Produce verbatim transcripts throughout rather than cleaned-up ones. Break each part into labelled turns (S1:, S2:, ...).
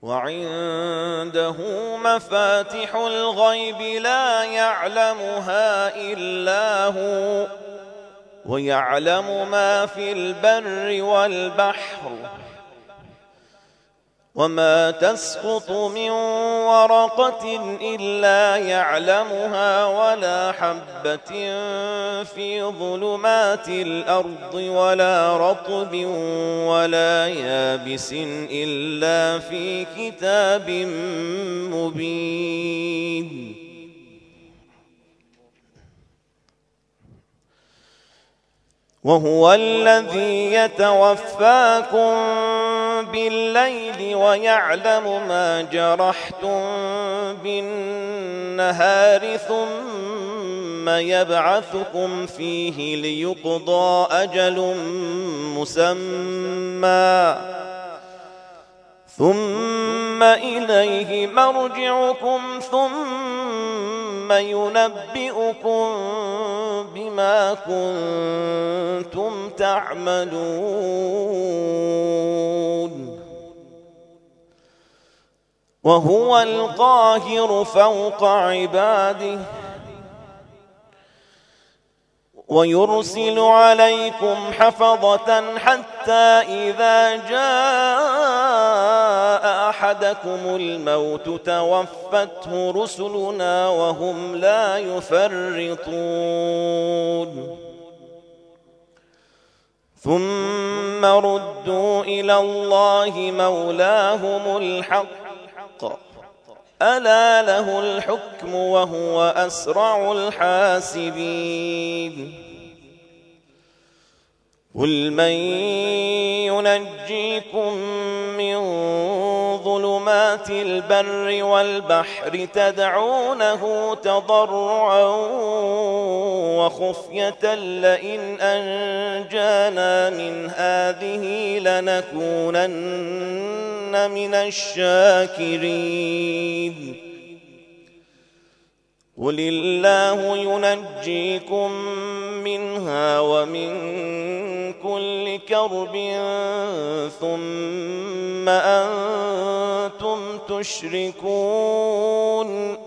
S1: وعنده مفاتح الغيب لا يعلمها إلا هو ويعلم ما في البر والبحر وما تسقط من ورقة إلا يعلمها ولا حبة في ظلمات الأرض ولا رطب ولا يابس إلا في كتاب مبين. وهو الذي يتوفاكم بالليل ويعلم ما جرحتم بالنهار ثم يبعثكم فيه ليقضى أجل مسمى ثم إليه مرجعكم ثم ينبئكم بما كنتم تعملون. وهو القاهر فوق عباده ويرسل عليكم حفظة حتى إذا جاء أحدكم الموت توفته رسلنا وهم لا يفرطون ثم ردوا إلى الله مولاهم الحق ألا له الحكم وهو أسرع الحاسبين. قل من ينجيكم من ظلمات البر والبحر تدعونه تضرعا وخفية لئن أنجانا من هذه لنكونن من الشاكرين. قل الله ينجيكم منها ومن كل كرب ثم أنتم تشركون.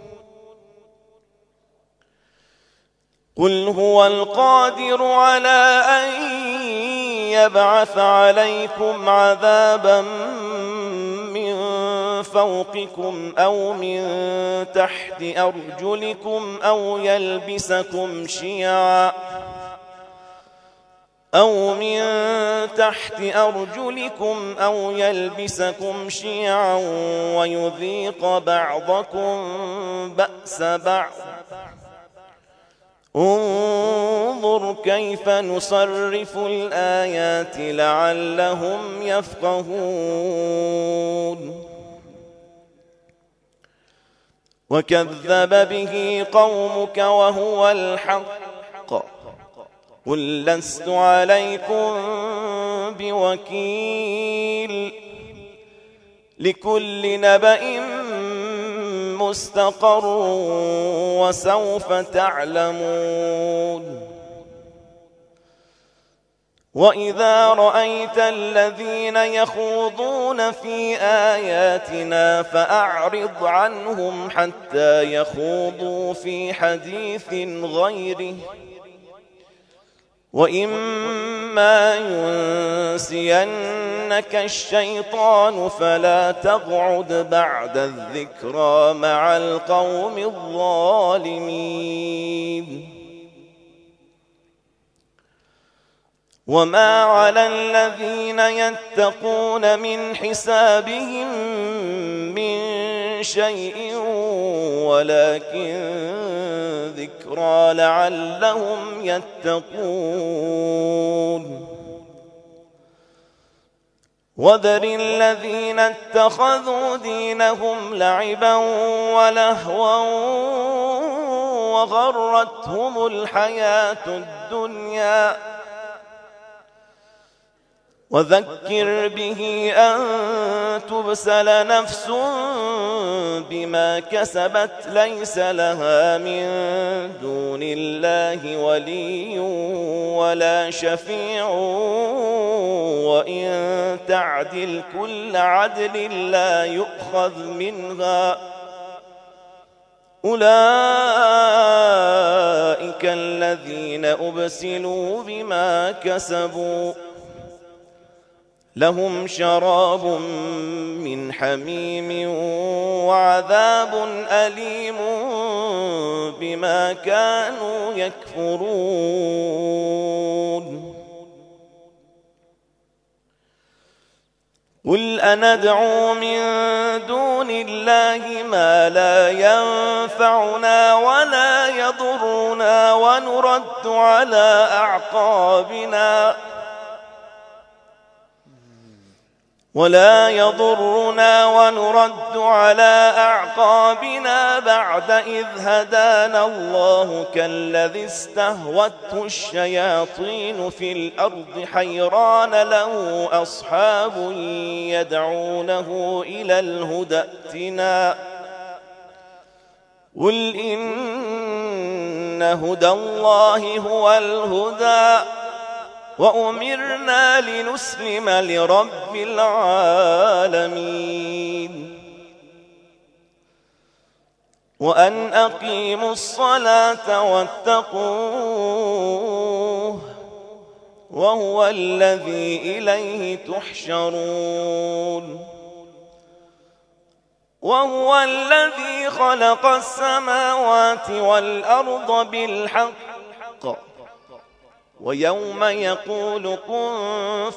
S1: قل هو القادر على أن يبعث عليكم عذابا من فوقكم أو من تحت أرجلكم أو يلبسكم شيعا أو من تحت أرجلكم أو يلبسكم شيعا ويذيق بعضكم بأس بعض. انظر كيف نصرف الآيات لعلهم يفقهون. وكذب به قومك وهو الحق قل لست عليكم بوكيل لكل نبأ مستقر وسوف تعلمون. وإذا رأيت الذين يخوضون في آياتنا فأعرض عنهم حتى يخوضوا في حديث غيره وإما ينسينك الشيطان فلا تقعد بعد الذكرى مع القوم الظالمين. وما على الذين يتقون من حسابهم من شيء ولكن ذكرى لعلهم يتقون. وذر الذين اتخذوا دينهم لعبا ولهوا وغرتهم الحياة الدنيا. وذكر به أن تبسل نفس بما كسبت ليس لها من دون الله ولي ولا شفيع وإن تعدل كل عدل لا يؤخذ منها أولئك الذين أبسلوا بما كسبوا لهم شراب من حميم وعذاب أليم بما كانوا يكفرون قل أندعو من دون الله ما لا ينفعنا ولا يضرنا ونرد على أعقابنا ولا يضرنا ونرد على أعقابنا بعد إذ هدانا الله كالذي استهوته الشياطين في الأرض حيران له أصحاب يدعونه إلى الهدى ائتنا قل إن هدى الله هو الهدى وأمرنا لنسلم لرب العالمين وأن أقيموا الصلاة واتقوه وهو الذي إليه تحشرون وهو الذي خلق السماوات والأرض بالحق ويوم يقول كن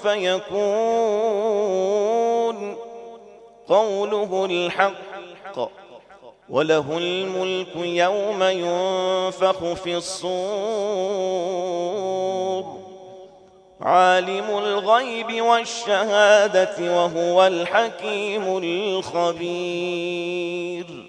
S1: فيكون قوله الحق وله الملك يوم ينفخ في الصور عالم الغيب والشهادة وهو الحكيم الخبير